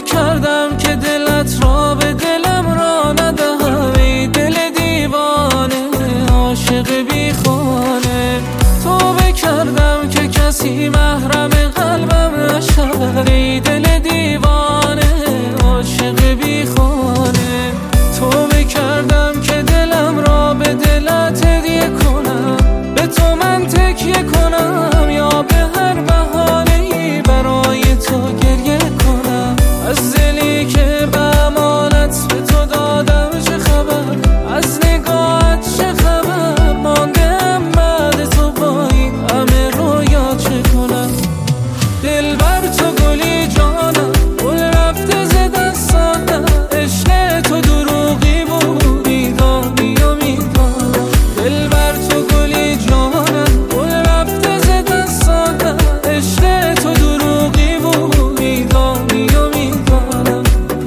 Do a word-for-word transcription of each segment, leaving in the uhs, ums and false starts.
بکردم که دلت را به دلم را ندهم، ای دل دیوانه عاشق بی خانه. تو بکردم که کسی محرم قلبم نشود، ای دل دیوانه عاشق بی خانه. تو بکردم که دلم را به دلت هدیه کنم، به تو من تکیه کنم یا به هر بهانه‌ای برای تو گریه کنم. از دلی که به امانت به تو دادم چه خبر، از نگاهت چه خبر، ماندم بعد تو با این همه رویا چه کنم. دل بر تو گلی جانم گل رفته ز دستانم، عشق تو دروغی بود میدانی و میدانم. دل بر تو گلی جانم گل رفته ز دستانم، عشق تو دروغی بود میدانی و میدانم.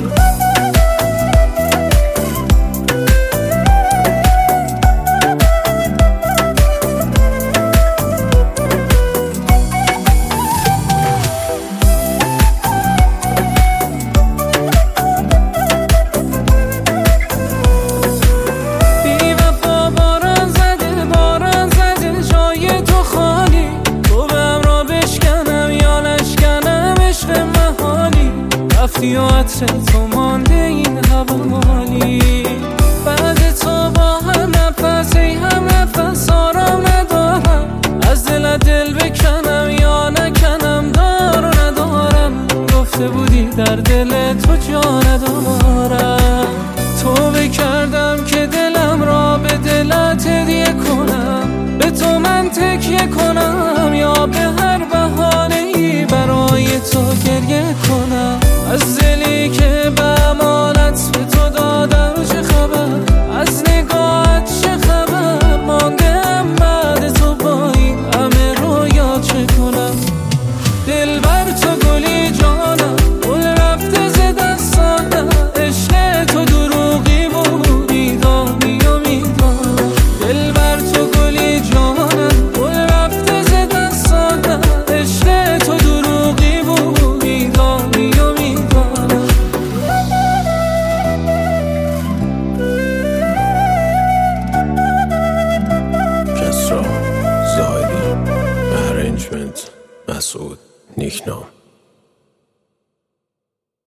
رفتی و عطر تو مانده این حوالی، بعد تو با هم نفس ای هم نفس آرام ندارم. از دل دل بکنم یا نکنم دار و ندارم، گفته بودی در دل تو جا ندارم. تو بکردم که دلم را به دلت هدیه کنم، به تو من تکیه کنم یا به